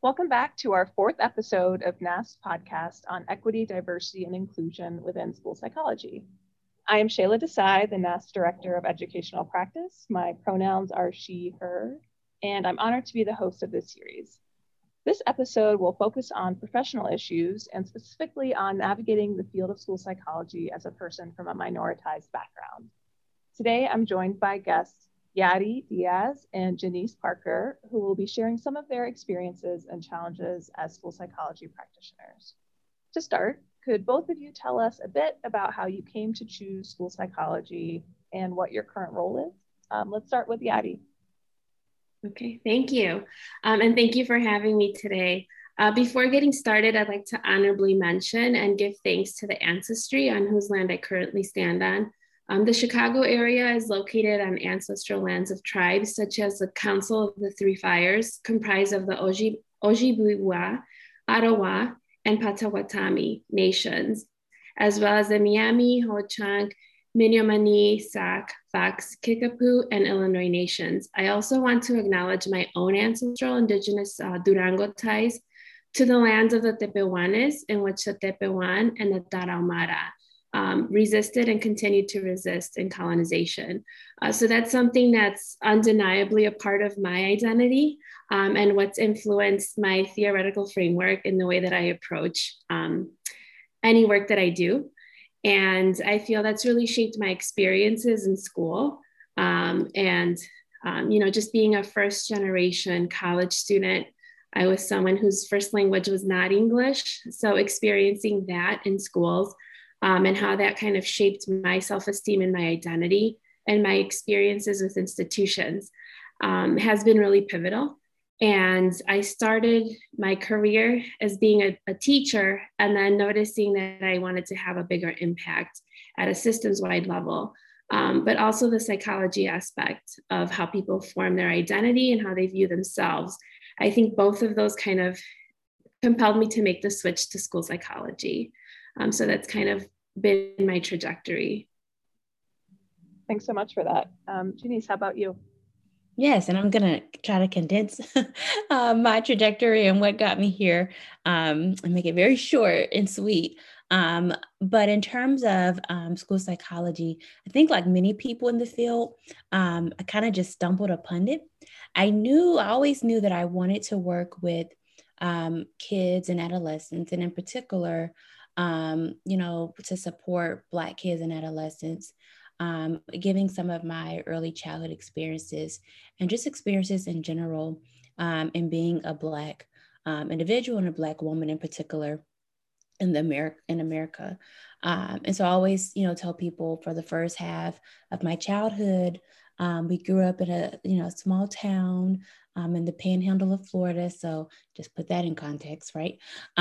Welcome back to our fourth episode of NASP podcast on equity, diversity, and inclusion within school psychology. I am Shayla Desai, the NASP Director of Educational Practice. My pronouns are she, her, and I'm honored to be the host of this series. This episode will focus on professional issues and specifically on navigating the field of school psychology as a person from a minoritized background. Today, I'm joined by guests Yadi Diaz and Janice Parker, who will be sharing some of their experiences and challenges as school psychology practitioners. To start, could both of you tell us a bit about how you came to choose school psychology and what your current role is? Let's start with Yadi. Okay, thank you. And thank you for having me today. Before getting started, I'd like to honorably mention and give thanks to the ancestry on whose land I currently stand on. The Chicago area is located on ancestral lands of tribes such as the Council of the Three Fires, comprised of the Ojibwe, Ottawa, and Potawatomi nations, as well as the Miami, Ho-Chunk, Menominee, Sac, Fox, Kickapoo, and Illinois nations. I also want to acknowledge my own ancestral indigenous Durango ties to the lands of the Tepehuanes, in which the Tepehuan and the Tarahumara resisted and continued to resist in colonization. So that's something that's undeniably a part of my identity and what's influenced my theoretical framework in the way that I approach any work that I do. And I feel that's really shaped my experiences in school. Just being a first generation college student, I was someone whose first language was not English. So experiencing that in schools and how that kind of shaped my self-esteem and my identity and my experiences with institutions has been really pivotal. And I started my career as being a teacher and then noticing that I wanted to have a bigger impact at a systems-wide level, but also the psychology aspect of how people form their identity and how they view themselves. I think both of those kind of compelled me to make the switch to school psychology. So that's kind of been my trajectory. Thanks so much for that. Janice, how about you? Yes, and I'm going to try to condense my trajectory and what got me here and make it very short and sweet. But in terms of school psychology, I think like many people in the field, I kind of just stumbled upon it. I always knew that I wanted to work with kids and adolescents, and in particular, to support Black kids and adolescents. Giving some of my early childhood experiences and just experiences in general, and being a Black individual and a Black woman in particular in America. And so I always, tell people for the first half of my childhood, we grew up in a small town in the panhandle of Florida. So just put that in context, right?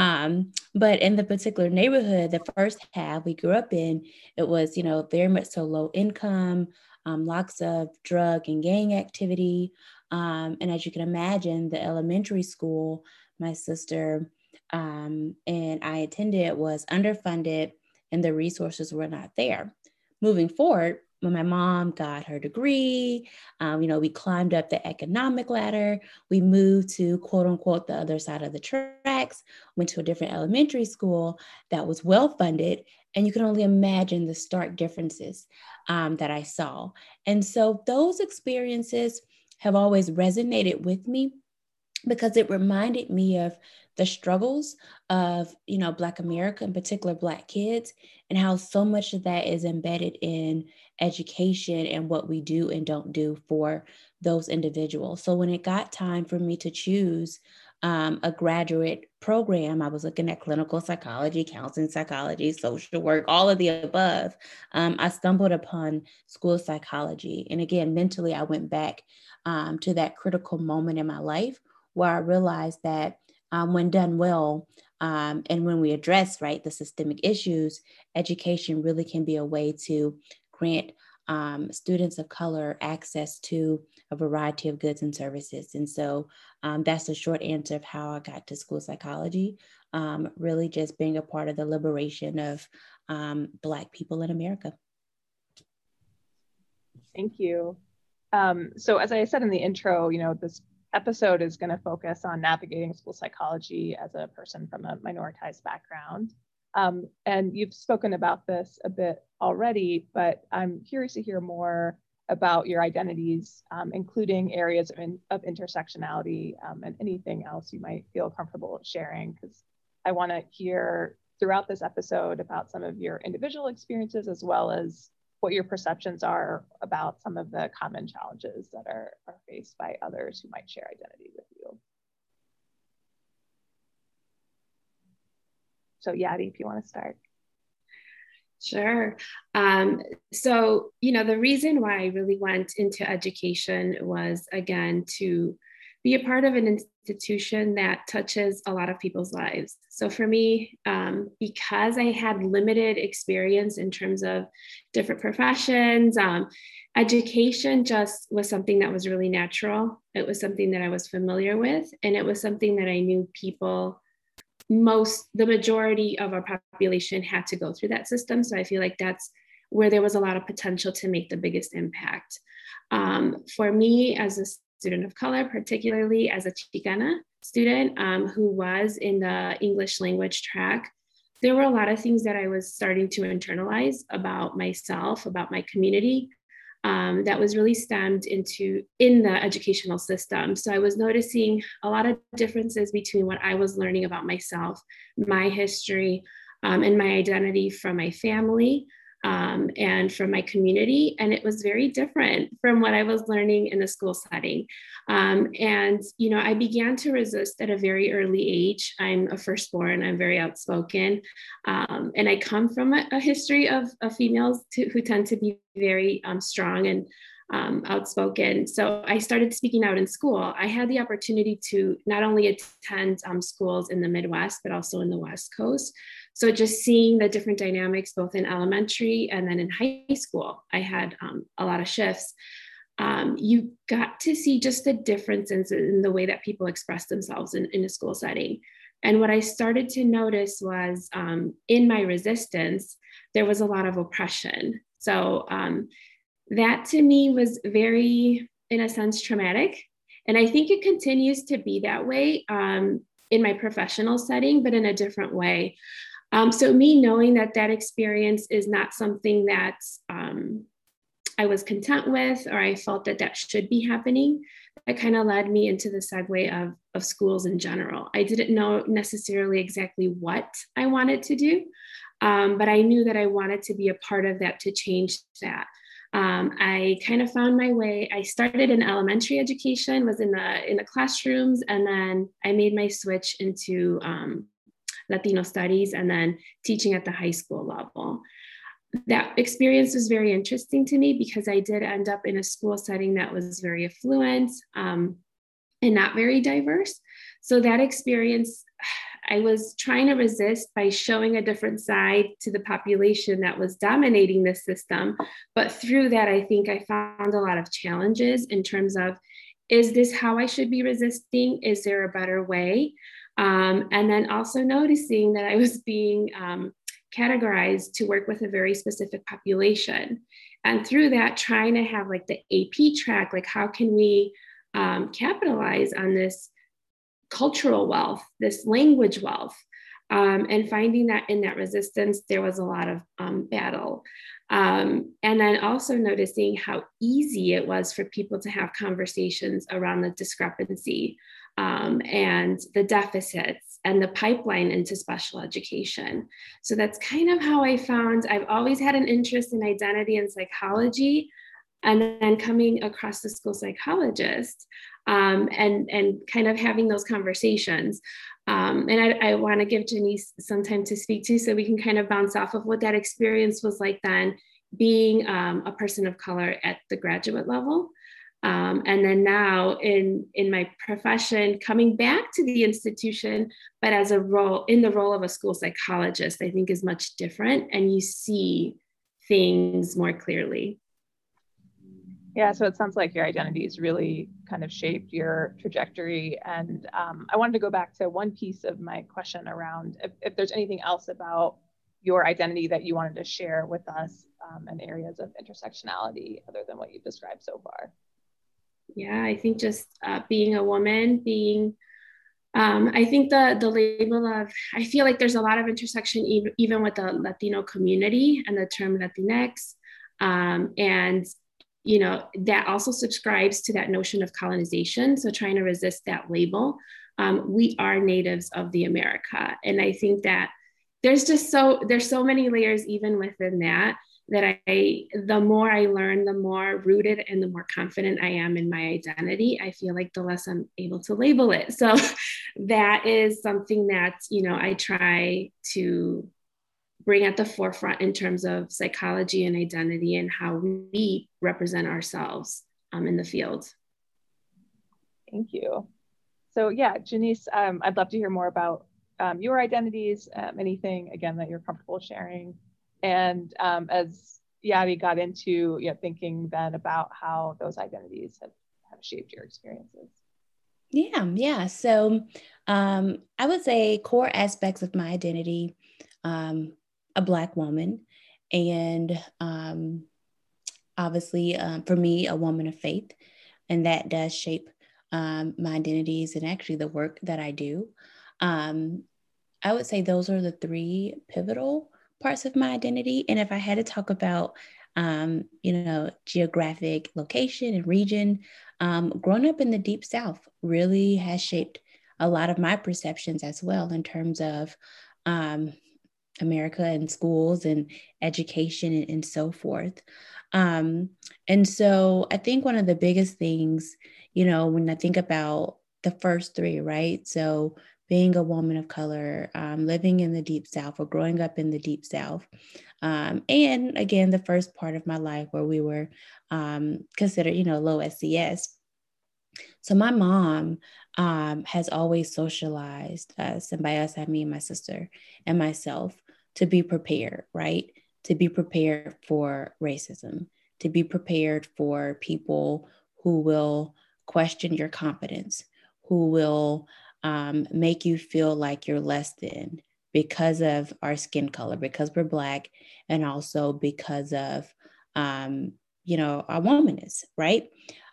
But in the particular neighborhood, the first half we grew up in, it was, very much so low income, lots of drug and gang activity. And as you can imagine, the elementary school my sister and I attended was underfunded and the resources were not there. Moving forward, when my mom got her degree, we climbed up the economic ladder. We moved to quote unquote the other side of the tracks, went to a different elementary school that was well funded. And you can only imagine the stark differences that I saw. And so those experiences have always resonated with me because it reminded me of the struggles of, Black America, in particular Black kids, and how so much of that is embedded in education and what we do and don't do for those individuals. So when it got time for me to choose a graduate program, I was looking at clinical psychology, counseling psychology, social work, all of the above. I stumbled upon school psychology. And again, mentally, I went back to that critical moment in my life where I realized that when done well, and when we address, right, the systemic issues, education really can be a way to grant students of color access to a variety of goods and services. And so that's the short answer of how I got to school psychology, really just being a part of the liberation of Black people in America. Thank you. So as I said in the intro, this episode is going to focus on navigating school psychology as a person from a minoritized background. And you've spoken about this a bit already, but I'm curious to hear more about your identities, including areas of intersectionality, and anything else you might feel comfortable sharing, because I want to hear throughout this episode about some of your individual experiences, as well as what your perceptions are about some of the common challenges that are faced by others who might share identity with you. So Yadi, if you want to start. Sure. So, the reason why I really went into education was, again, to be a part of an institution that touches a lot of people's lives. So for me, because I had limited experience in terms of different professions, education just was something that was really natural. It was something that I was familiar with, and it was something that I knew the majority of our population had to go through that system. So I feel like that's where there was a lot of potential to make the biggest impact. For me, as a student of color, particularly as a Chicana student who was in the English language track, there were a lot of things that I was starting to internalize about myself, about my community, that was really stemmed in the educational system. So I was noticing a lot of differences between what I was learning about myself, my history, and my identity from my family, and from my community. And it was very different from what I was learning in the school setting. And I began to resist at a very early age. I'm a firstborn, I'm very outspoken. And I come from a history of females who tend to be very strong and outspoken. So I started speaking out in school. I had the opportunity to not only attend schools in the Midwest, but also in the West Coast. So just seeing the different dynamics, both in elementary and then in high school, I had a lot of shifts. You got to see just the differences in the way that people express themselves in a school setting. And what I started to notice was in my resistance, there was a lot of oppression. So that to me was very, in a sense, traumatic. And I think it continues to be that way in my professional setting, but in a different way. So me knowing that experience is not something that I was content with, or I felt that should be happening, that kind of led me into the segue of schools in general. I didn't know necessarily exactly what I wanted to do, but I knew that I wanted to be a part of that to change that. I kind of found my way. I started in elementary education, was in the classrooms, and then I made my switch into Latino studies, and then teaching at the high school level. That experience was very interesting to me because I did end up in a school setting that was very affluent and not very diverse. So that experience, I was trying to resist by showing a different side to the population that was dominating the system. But through that, I think I found a lot of challenges in terms of, is this how I should be resisting? Is there a better way? And then also noticing that I was being categorized to work with a very specific population. And through that, trying to have like the AP track, like how can we capitalize on this cultural wealth, this language wealth, and finding that in that resistance, there was a lot of battle. And then also noticing how easy it was for people to have conversations around the discrepancy and the deficits and the pipeline into special education. So that's kind of how I found, I've always had an interest in identity and psychology, and then coming across the school psychologist and kind of having those conversations. And I want to give Janice some time to speak to, so we can kind of bounce off of what that experience was like then, being a person of color at the graduate level. And then now in my profession, coming back to the institution, but as in the role of a school psychologist, I think is much different, and you see things more clearly. Yeah, so it sounds like your identities really kind of shaped your trajectory. And I wanted to go back to one piece of my question around if there's anything else about your identity that you wanted to share with us in areas of intersectionality other than what you've described so far. Yeah, I think just being a woman, being I think the label of, I feel like there's a lot of intersection even with the Latino community and the term Latinx. And, that also subscribes to that notion of colonization. So trying to resist that label. We are natives of the America. And I think that there's so many layers even within that the more I learn, the more rooted and the more confident I am in my identity, I feel like the less I'm able to label it. So that is something that, I try to bring at the forefront in terms of psychology and identity and how we represent ourselves in the field. Thank you. So yeah, Janice, I'd love to hear more about your identities, anything, again, that you're comfortable sharing. And as Yadi got into thinking then about how those identities have shaped your experiences. Yeah. So I would say core aspects of my identity, a Black woman, and obviously for me, a woman of faith, and that does shape my identities and actually the work that I do. I would say those are the three pivotal parts of my identity. And if I had to talk about, geographic location and region, growing up in the Deep South really has shaped a lot of my perceptions as well in terms of America and schools and education and so forth. And so I think one of the biggest things, when I think about the first three, right? So being a woman of color, living in the Deep South or growing up in the Deep South. And again, the first part of my life where we were considered, low SES. So my mom has always socialized us, and by us, I mean my sister and myself, to be prepared, right? To be prepared for racism, to be prepared for people who will question your competence, who will make you feel like you're less than because of our skin color, because we're Black, and also because of, our womanness, right?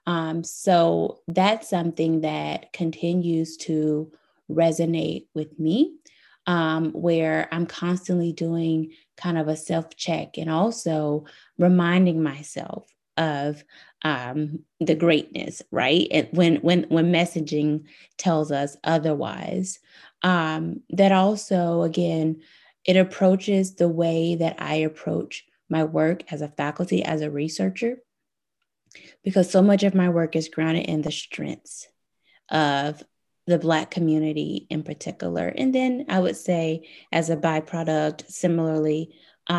So that's something that continues to resonate with me, where I'm constantly doing kind of a self-check and also reminding myself of the greatness, right? And when messaging tells us otherwise, that also, again, it approaches the way that I approach my work as a faculty, as a researcher, because so much of my work is grounded in the strengths of the Black community in particular. And then I would say, as a byproduct, similarly,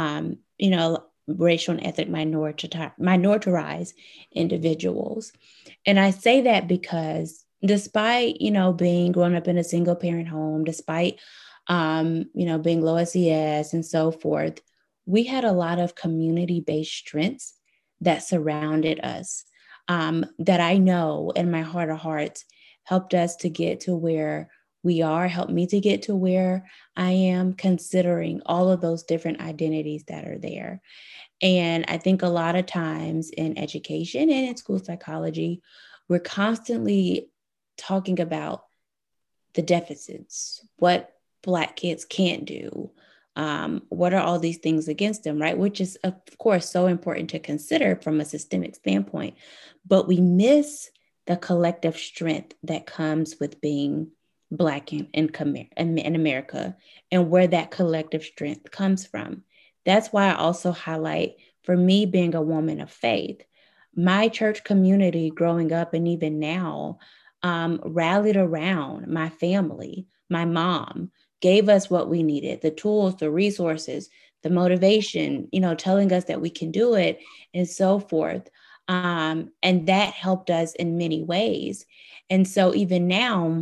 racial and ethnic minoritized individuals. And I say that because despite, being grown up in a single parent home, despite, being low SES and so forth, we had a lot of community-based strengths that surrounded us, that I know in my heart of hearts helped us to get to where we are, helped me to get to where I am, considering all of those different identities that are there. And I think a lot of times in education and in school psychology, we're constantly talking about the deficits, what Black kids can't do, what are all these things against them, right? Which is, of course, so important to consider from a systemic standpoint. But we miss the collective strength that comes with being Black in America, and where that collective strength comes from. That's why I also highlight, for me, being a woman of faith, my church community growing up and even now rallied around my family, my mom, gave us what we needed, the tools, the resources, the motivation, telling us that we can do it and so forth. And that helped us in many ways. And so even now,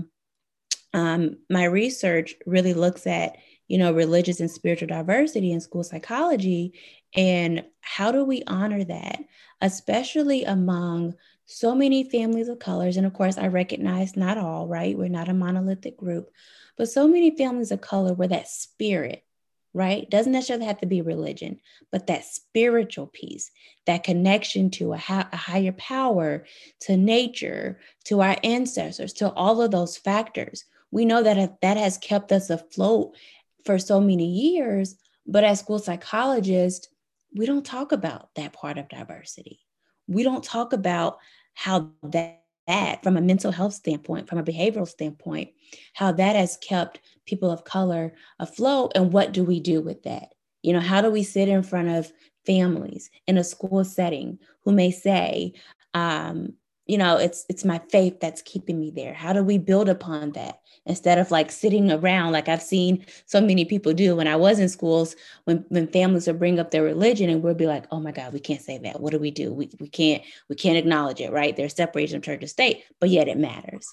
my research really looks at, religious and spiritual diversity in school psychology, and how do we honor that, especially among so many families of colors. And of course, I recognize not all, right? We're not a monolithic group, but so many families of color where that spirit right? Doesn't necessarily have to be religion, but that spiritual piece, that connection to a higher power, to nature, to our ancestors, to all of those factors. We know that that has kept us afloat for so many years, but as school psychologists, we don't talk about that part of diversity. We don't talk about how that from a mental health standpoint, from a behavioral standpoint, how that has kept people of color afloat, and what do we do with that? You know, how do we sit in front of families in a school setting who may say, you know, it's my faith that's keeping me there. How do we build upon that instead of like sitting around like I've seen so many people do when I was in schools, when families would bring up their religion and we'll be like, oh my God, we can't say that. What do? We can't acknowledge it, right? There's separation of church and state, but yet it matters.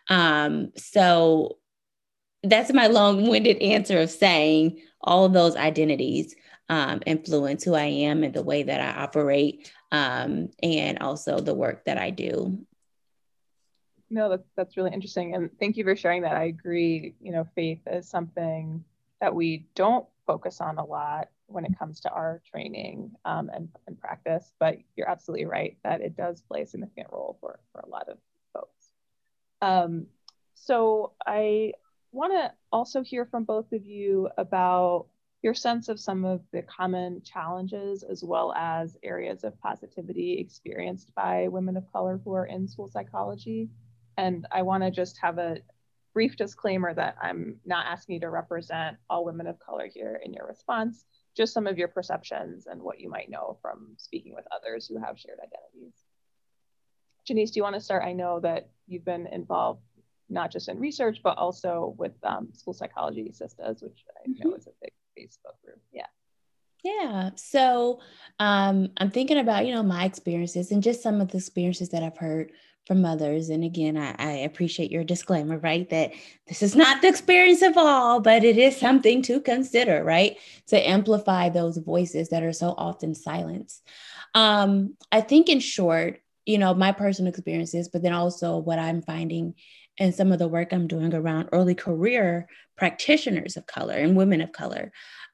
So that's my long-winded answer of saying all of those identities influence who I am and the way that I operate, and also the work that I do. No, that's really interesting. And thank you for sharing that. I agree, you know, faith is something that we don't focus on a lot when it comes to our training and practice, but you're absolutely right that it does play a significant role for a lot of folks. So I want to also hear from both of you about your sense of some of the common challenges as well as areas of positivity experienced by women of color who are in school psychology. And I want to just have a brief disclaimer that I'm not asking you to represent all women of color here in your response, just some of your perceptions and what you might know from speaking with others who have shared identities. Janice, do you want to start? I know that you've been involved not just in research, but also with School Psychology Sistas, which I know is a big Facebook group. Yeah. Yeah. So I'm thinking about, you know, my experiences and just some of the experiences that I've heard from others. And again, I appreciate your disclaimer, right? That this is not the experience of all, but it is something to consider, right? To amplify those voices that are so often silenced. I think in short, you know, my personal experiences, but then also what I'm finding and some of the work I'm doing around early career practitioners of color and women of color,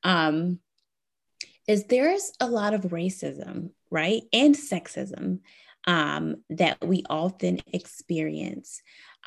is there's a lot of racism, right? And sexism that we often experience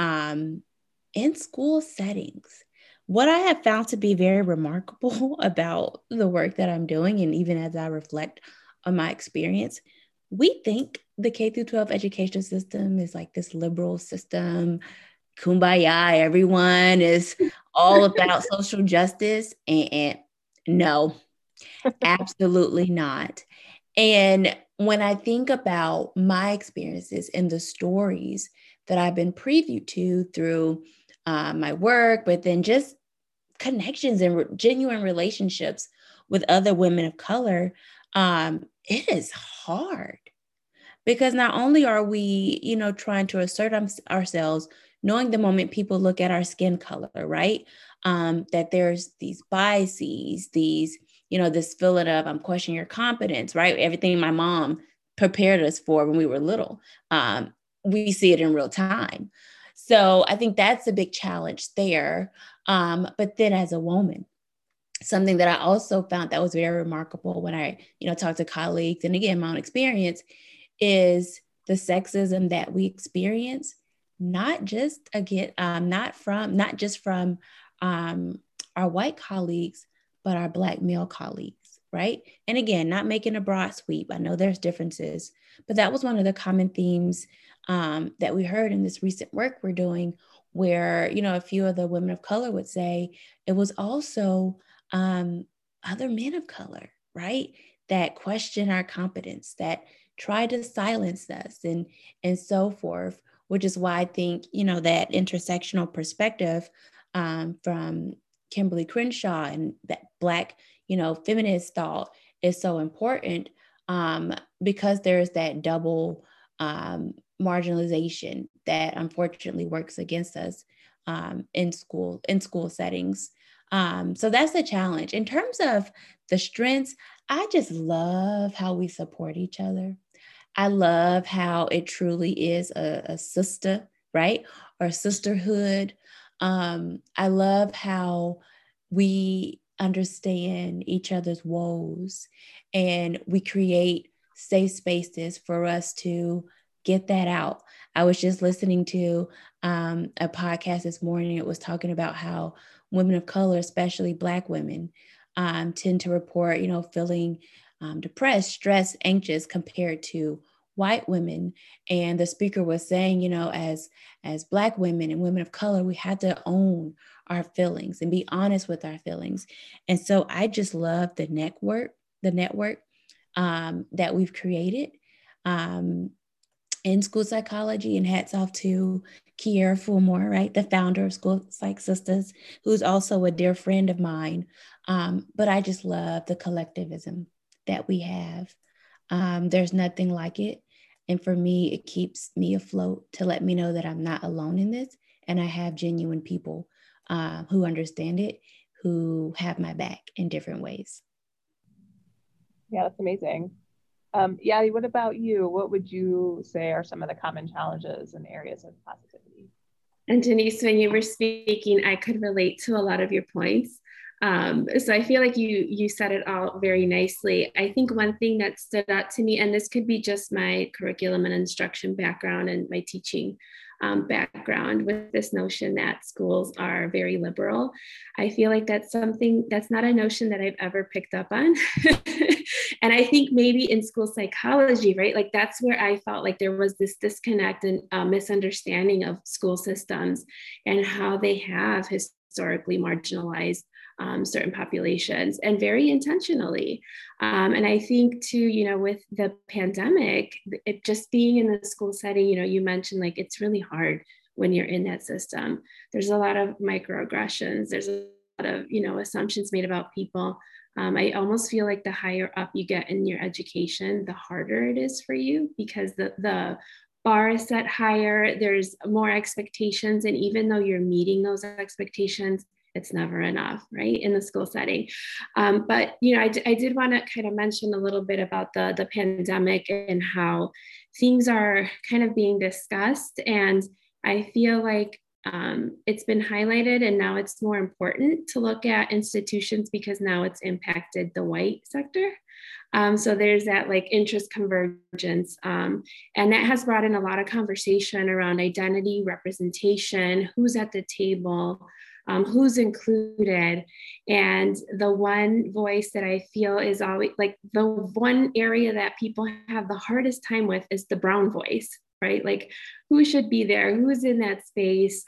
in school settings. What I have found to be very remarkable about the work that I'm doing, and even as I reflect on my experience, we think the K through 12 education system is like this liberal system, kumbaya, everyone is all about social justice. And no, absolutely not. And when I think about my experiences and the stories that I've been previewed to through my work, but then just connections and genuine relationships with other women of color, it is hard because not only are we, you know, trying to assert ourselves, knowing the moment people look at our skin color, right? That there's these biases, these, you know, this feeling of I'm questioning your competence, right? Everything my mom prepared us for when we were little. We see it in real time. So I think that's a big challenge there. But then as a woman, something that I also found that was very remarkable when I, you know, talked to colleagues and again, my own experience is the sexism that we experience, not just again, not just from our white colleagues, but our Black male colleagues, right? And again, not making a broad sweep. I know there's differences, but that was one of the common themes that we heard in this recent work we're doing, where, you know, a few of the women of color would say it was also other men of color, right? That question our competence, that try to silence us and so forth, which is why I think, you know, that intersectional perspective from Kimberly Crenshaw and that Black, you know, feminist thought is so important because there's that double marginalization that unfortunately works against us in school settings. So that's the challenge. In terms of the strengths, I just love how we support each other. I love how it truly is a sister, right? Or sisterhood. I love how we understand each other's woes, and we create safe spaces for us to get that out. I was just listening to a podcast this morning. It was talking about how women of color, especially Black women, tend to report, feeling depressed, stressed, anxious compared to white women. And the speaker was saying, as Black women and women of color, we had to own our feelings and be honest with our feelings. And so I just love the network that we've created in school psychology, and hats off to Kiera Fulmore, right? The founder of School Psych Sisters, who's also a dear friend of mine. But I just love the collectivism that we have. There's nothing like it. And for me, it keeps me afloat to let me know that I'm not alone in this. And I have genuine people who understand it, who have my back in different ways. Yeah, that's amazing. Yadi, what about you? What would you say are some of the common challenges and areas of positivity? And Denise, when you were speaking, I could relate to a lot of your points. So I feel like you said it all very nicely. I think one thing that stood out to me, and this could be just my curriculum and instruction background and my teaching background, with this notion that schools are very liberal. I feel like that's not a notion that I've ever picked up on. And I think maybe in school psychology, right? Like that's where I felt like there was this disconnect and misunderstanding of school systems and how they have historically marginalized certain populations, and very intentionally. And I think too, with the pandemic, it just being in the school setting, you mentioned like it's really hard when you're in that system. There's a lot of microaggressions. There's a lot of, assumptions made about people. I almost feel like the higher up you get in your education, the harder it is for you, because the bar is set higher, there's more expectations. And even though you're meeting those expectations, it's never enough, right, in the school setting. But, I did want to kind of mention a little bit about the pandemic and how things are kind of being discussed. And I feel like it's been highlighted, and now it's more important to look at institutions because now it's impacted the white sector. So there's that like interest convergence. And that has brought in a lot of conversation around identity, representation, who's at the table, who's included. And the one voice that I feel is always like the one area that people have the hardest time with is the brown voice, right? Like who should be there, who's in that space,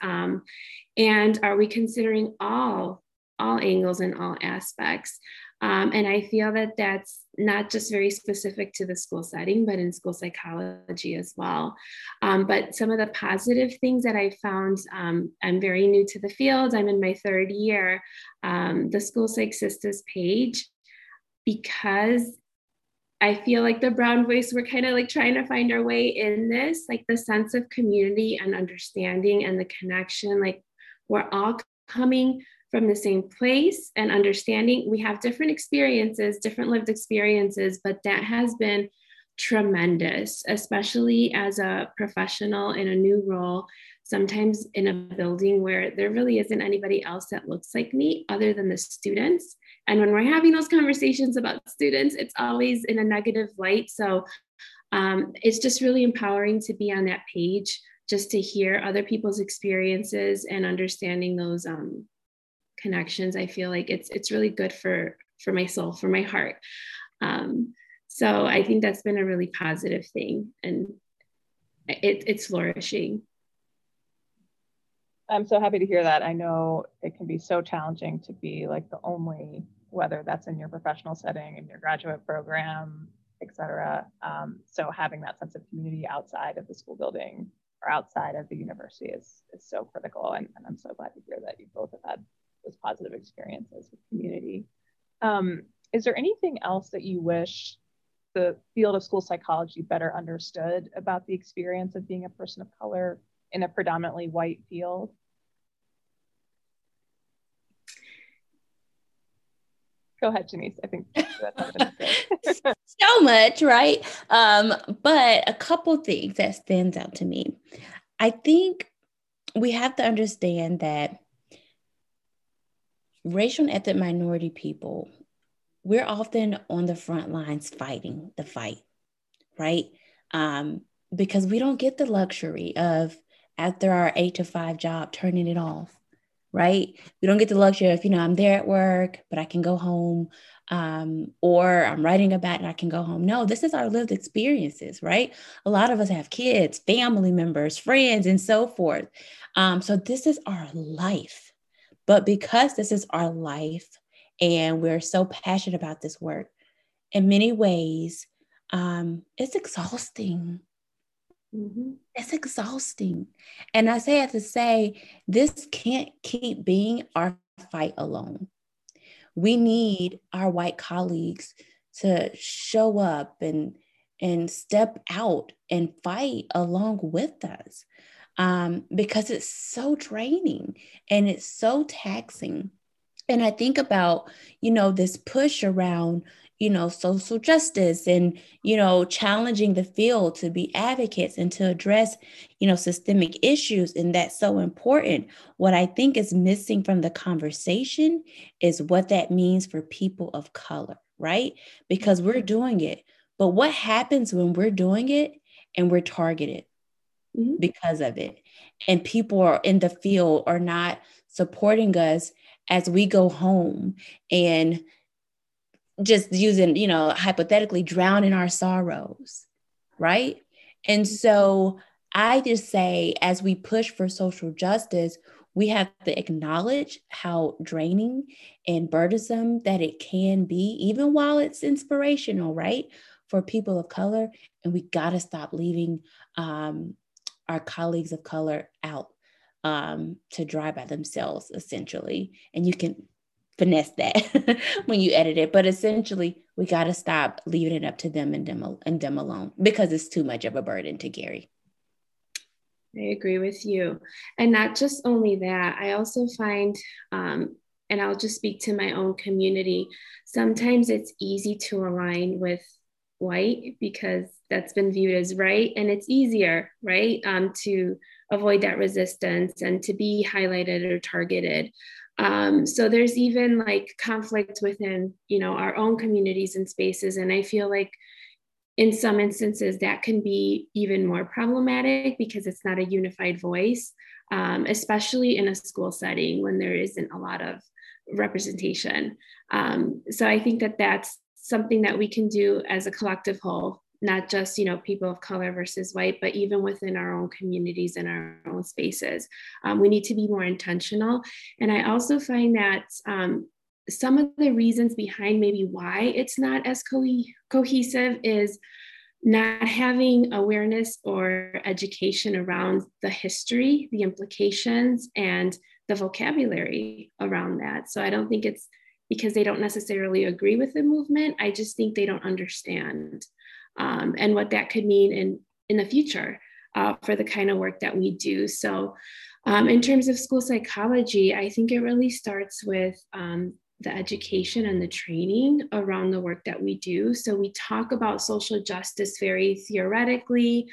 and are we considering all angles and all aspects? And I feel that that's not just very specific to the school setting, but in school psychology as well. But some of the positive things that I found, I'm very new to the field. I'm in my third year, the School Psych Sisters page, because I feel like the brown voice, we're kind of like trying to find our way in this, like the sense of community and understanding and the connection, like we're all coming from the same place and understanding. We have different experiences, different lived experiences, but that has been tremendous, especially as a professional in a new role, sometimes in a building where there really isn't anybody else that looks like me other than the students. And when we're having those conversations about students, it's always in a negative light. So it's just really empowering to be on that page, just to hear other people's experiences and understanding those connections. I feel like it's really good for my soul, for my heart. So I think that's been a really positive thing, and it's flourishing. I'm so happy to hear that. I know it can be so challenging to be like the only, whether that's in your professional setting, in your graduate program, et cetera. So having that sense of community outside of the school building or outside of the university is so critical. And I'm so glad to hear that you both have had those positive experiences with community. Is there anything else that you wish the field of school psychology better understood about the experience of being a person of color in a predominantly white field? Go ahead, Janice. I think that's so much, right? But a couple things that stands out to me. I think we have to understand that racial and ethnic minority people, we're often on the front lines fighting the fight, right? Because we don't get the luxury of, after our 8 to 5 job, turning it off, right? We don't get the luxury of, I'm there at work, but I can go home, or I'm writing about it and I can go home. No, this is our lived experiences, right? A lot of us have kids, family members, friends, and so forth. So this is our life. But because this is our life and we're so passionate about this work, in many ways, it's exhausting. Mm-hmm. It's exhausting. And I say it to say, this can't keep being our fight alone. We need our white colleagues to show up and step out and fight along with us, because it's so draining and it's so taxing. And I think about, this push around, social justice and, challenging the field to be advocates and to address, systemic issues. And that's so important. What I think is missing from the conversation is what that means for people of color, right? Because we're doing it. But what happens when we're doing it and we're targeted because of it? And people are in the field are not supporting us as we go home and just using, hypothetically drown in our sorrows, right? And so I just say, as we push for social justice, we have to acknowledge how draining and burdensome that it can be, even while it's inspirational, right? For people of color. And we got to stop leaving our colleagues of color out to dry by themselves, essentially. And you can finesse that when you edit it. But essentially, we got to stop leaving it up to them and them alone, because it's too much of a burden to carry. I agree with you. And not just only that, I also find, and I'll just speak to my own community, sometimes it's easy to align with white because that's been viewed as right. And it's easier, right, to avoid that resistance and to be highlighted or targeted. So there's even like conflict within, our own communities and spaces. And I feel like in some instances that can be even more problematic because it's not a unified voice, especially in a school setting when there isn't a lot of representation. So I think that that's something that we can do as a collective whole, not just, people of color versus white, but even within our own communities and our own spaces. We need to be more intentional. And I also find that some of the reasons behind maybe why it's not as cohesive is not having awareness or education around the history, the implications, and the vocabulary around that. So I don't think it's because they don't necessarily agree with the movement. I just think they don't understand and what that could mean in the future for the kind of work that we do. So in terms of school psychology, I think it really starts with the education and the training around the work that we do. So we talk about social justice very theoretically,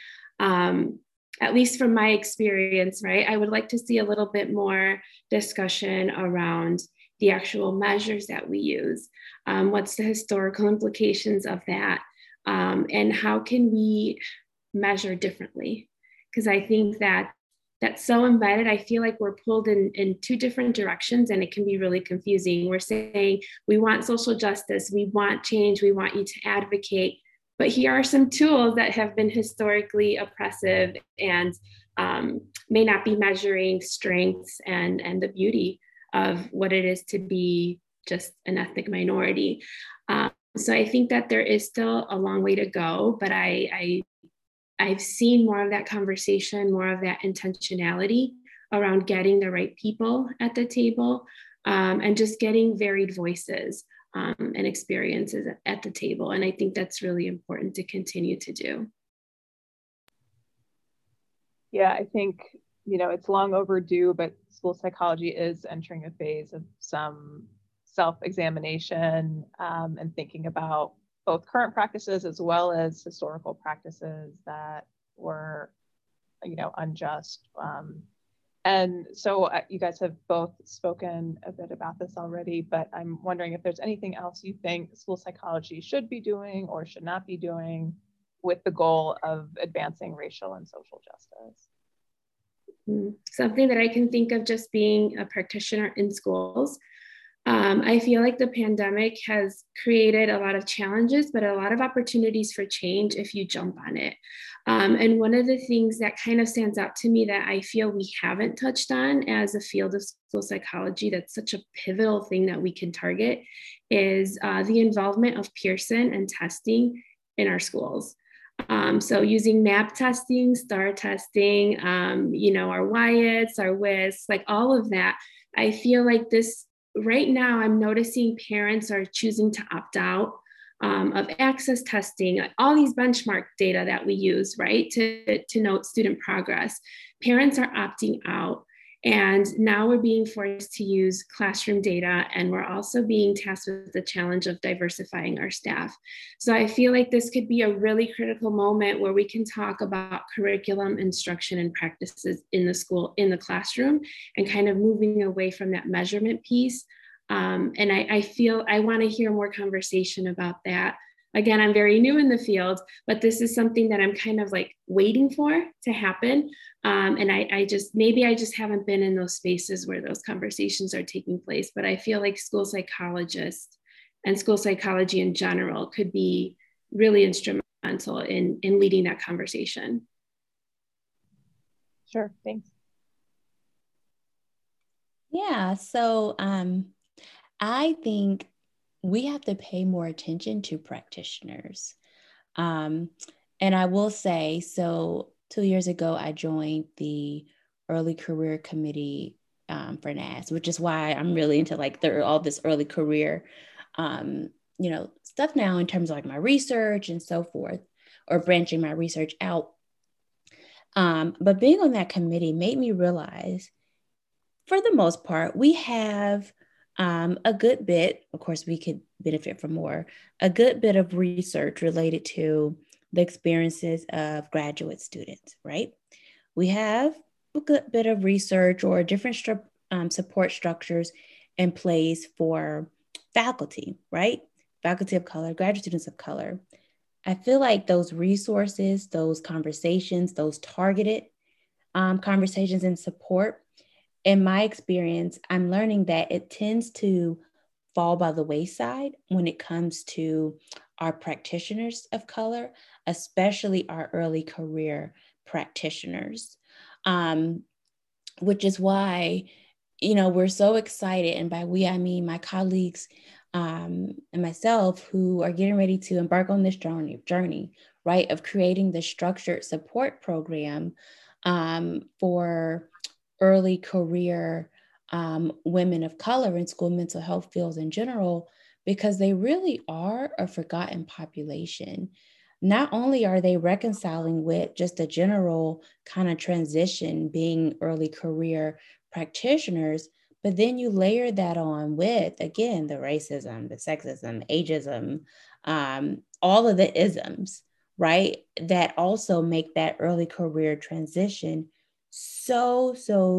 at least from my experience, right? I would like to see a little bit more discussion around the actual measures that we use. What's the historical implications of that? And how can we measure differently? Because I think that that's so embedded. I feel like we're pulled in two different directions and it can be really confusing. We're saying we want social justice, we want change, we want you to advocate, but here are some tools that have been historically oppressive and may not be measuring strengths and the beauty of what it is to be just an ethnic minority. So I think that there is still a long way to go, but I've seen more of that conversation, more of that intentionality around getting the right people at the table and just getting varied voices and experiences at the table. And I think that's really important to continue to do. Yeah, I think, it's long overdue, but school psychology is entering a phase of some self-examination and thinking about both current practices as well as historical practices that were, unjust And so you guys have both spoken a bit about this already, but I'm wondering if there's anything else you think school psychology should be doing or should not be doing with the goal of advancing racial and social justice. Something that I can think of just being a practitioner in schools. I feel like the pandemic has created a lot of challenges, but a lot of opportunities for change if you jump on it. And one of the things that kind of stands out to me that I feel we haven't touched on as a field of school psychology, that's such a pivotal thing that we can target, is the involvement of Pearson and testing in our schools. So using MAP testing, STAR testing, our WIATs, our WIS, like all of that, I feel like this right now, I'm noticing parents are choosing to opt out of access testing, all these benchmark data that we use, right, to note student progress. Parents are opting out. And now we're being forced to use classroom data, and we're also being tasked with the challenge of diversifying our staff. So I feel like this could be a really critical moment where we can talk about curriculum, instruction, and practices in the school, in the classroom, and kind of moving away from that measurement piece. And I feel I want to hear more conversation about that. Again, I'm very new in the field, but this is something that I'm kind of like waiting for to happen. And I just haven't been in those spaces where those conversations are taking place. But I feel like school psychologists and school psychology in general could be really instrumental in leading that conversation. Sure, thanks. Yeah, so I think we have to pay more attention to practitioners. And I will say, so 2 years ago, I joined the early career committee for NAS, which is why I'm really into like all this early career, stuff now in terms of like my research and so forth, or branching my research out. But being on that committee made me realize, for the most part, we have a good bit, of course, we could benefit from more, a good bit of research related to the experiences of graduate students, right? We have a good bit of research or different support structures in place for faculty, right? Faculty of color, graduate students of color. I feel like those resources, those conversations, those targeted conversations and support, in my experience, I'm learning that it tends to fall by the wayside when it comes to our practitioners of color, especially our early career practitioners, which is why, we're so excited. And by we, I mean my colleagues and myself, who are getting ready to embark on this journey, right, of creating the structured support program for early career women of color in school mental health fields in general, because they really are a forgotten population. Not only are they reconciling with just a general kind of transition being early career practitioners, but then you layer that on with, again, the racism, the sexism, ageism, all of the isms, right, that also make that early career transition so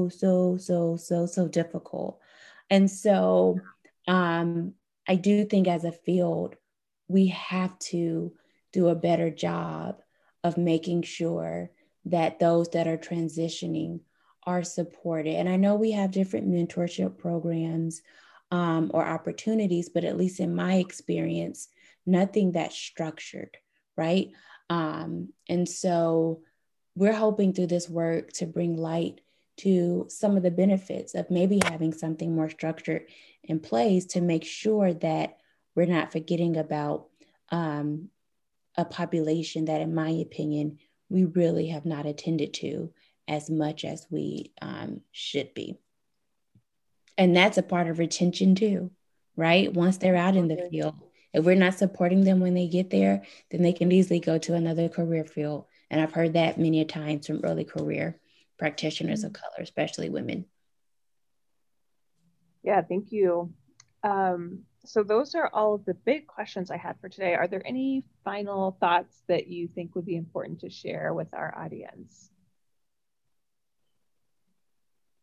difficult. And so I do think as a field, we have to do a better job of making sure that those that are transitioning are supported. And I know we have different mentorship programs or opportunities, but at least in my experience, nothing that's structured, right? And so we're hoping through this work to bring light to some of the benefits of maybe having something more structured in place to make sure that we're not forgetting about a population that, in my opinion, we really have not attended to as much as we should be. And that's a part of retention too, right? Once they're out in the field, if we're not supporting them when they get there, then they can easily go to another career field. And I've heard that many a times from early career practitioners of color, especially women. Yeah, thank you. So those are all of the big questions I had for today. Are there any final thoughts that you think would be important to share with our audience?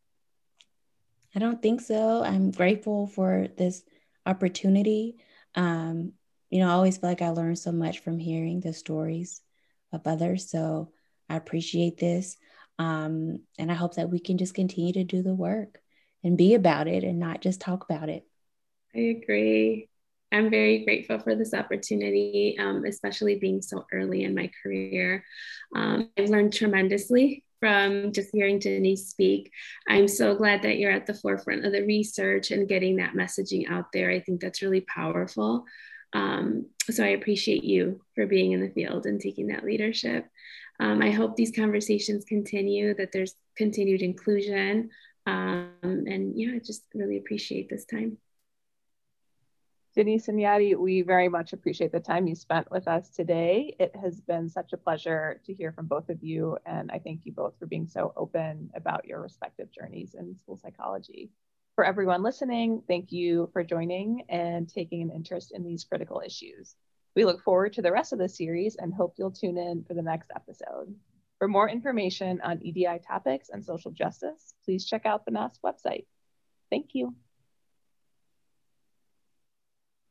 I don't think so. I'm grateful for this opportunity. I always feel like I learn so much from hearing the stories of others. So I appreciate this. And I hope that we can just continue to do the work and be about it and not just talk about it. I agree. I'm very grateful for this opportunity, especially being so early in my career. I've learned tremendously from just hearing Denise speak. I'm so glad that you're at the forefront of the research and getting that messaging out there. I think that's really powerful. So I appreciate you for being in the field and taking that leadership. I hope these conversations continue, that there's continued inclusion. And yeah, I just really appreciate this time. Denise and Yadi, we very much appreciate the time you spent with us today. It has been such a pleasure to hear from both of you, and I thank you both for being so open about your respective journeys in school psychology. For everyone listening, thank you for joining and taking an interest in these critical issues. We look forward to the rest of the series and hope you'll tune in for the next episode. For more information on EDI topics and social justice, please check out the NASP website. Thank you.